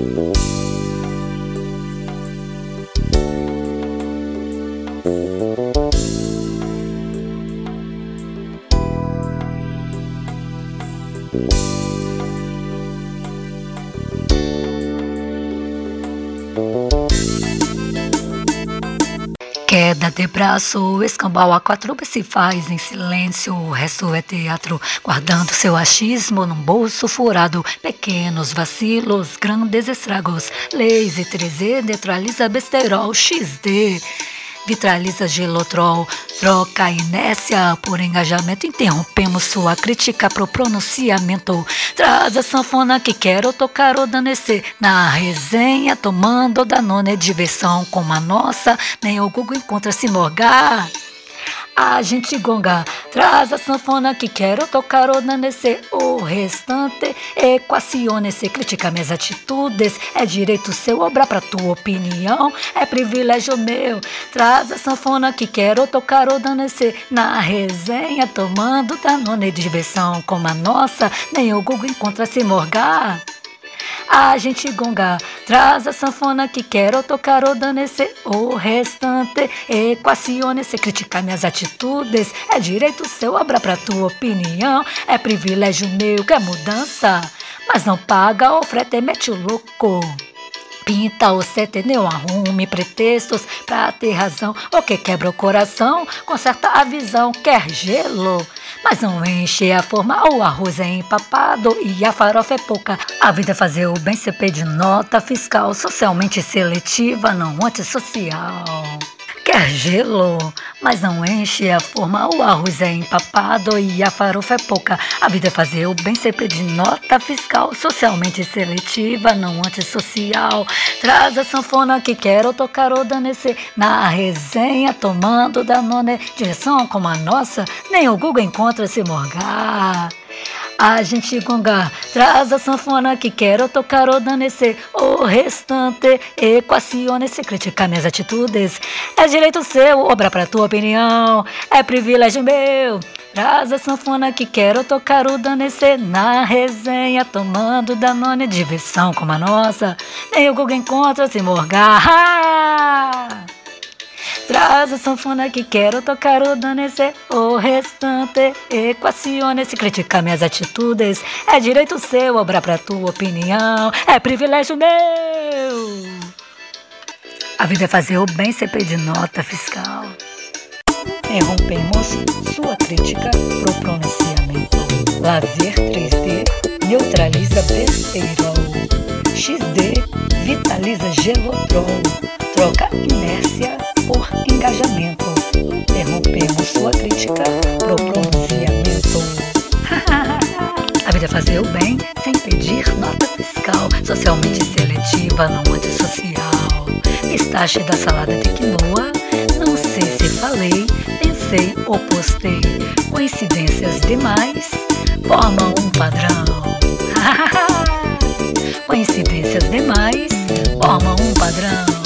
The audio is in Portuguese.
Queda de braço, escambau a quatro se faz em silêncio, o resto é teatro, guardando seu achismo num bolso furado, pequenos vacilos, grandes estragos, lazy 3E, neutraliza besterol, XD, vitraliza gelotrol, troca inércia por engajamento, interrompemos sua crítica pro pronunciamento, traz a sanfona que quero tocar ou danecer, na resenha tomando Danone, diversão como a nossa, nem o Google encontra se morgar. A gente gonga, traz a sanfona que quero tocar ou danecer, o restante equacione, se critica minhas atitudes, é direito seu, obra pra tua opinião, é privilégio meu, traz a sanfona que quero tocar ou danecer, na resenha tomando Danone, diversão como a nossa, nem o Google encontra se morgar. A gente gonga, traz a sanfona que quero tocar ou danecer, o restante equacione, se criticar minhas atitudes, é direito seu, obra pra tua opinião, é privilégio meu, quer mudança, mas não paga o frete, mete o louco. Pinta o seteneu, arrume pretextos pra ter razão, o que quebra o coração, conserta a visão, quer gelo, mas não enche a forma, o arroz é empapado e a farofa é pouca. A vida é fazer o bem, CP de nota fiscal, socialmente seletiva, não antissocial. Quer gelo, mas não enche a forma, o arroz é empapado e a farofa é pouca. A vida é fazer o bem, CP de nota fiscal, socialmente seletiva, não antissocial. Traz a sanfona que quero tocar ou danecer, na resenha tomando Danone, direção como a nossa, nem o Google encontra se morgar. A gente gonga, traz a sanfona que quero tocar ou danecer, o restante equacione, se criticar minhas atitudes, é direito seu, obra pra tua opinião, é privilégio meu. Traz a sanfona que quero tocar ou danecer, na resenha tomando Danone, diversão como a nossa, nem o Google encontra se morgar. Traz a sanfona que quero tocar ou danecer, o restante equacione, se criticar minhas atitudes, é direito seu, obra pra tua opinião, é privilégio meu. A vida é fazer o bem, CP de nota fiscal. Interrompemos sua crítica pro pronunciamento. Lazer 3D, neutraliza besterol, XD, vitaliza gelotrol, troca inércia por engajamento. Interrompemos sua crítica pro pronunciamento. A vida é fazer o bem sem pedir nota fiscal, socialmente seletiva, não antissocial. Pistache da salada de quinoa, não sei se falei, pensei ou postei. Coincidências demais formam um padrão. Coincidências demais formam um padrão.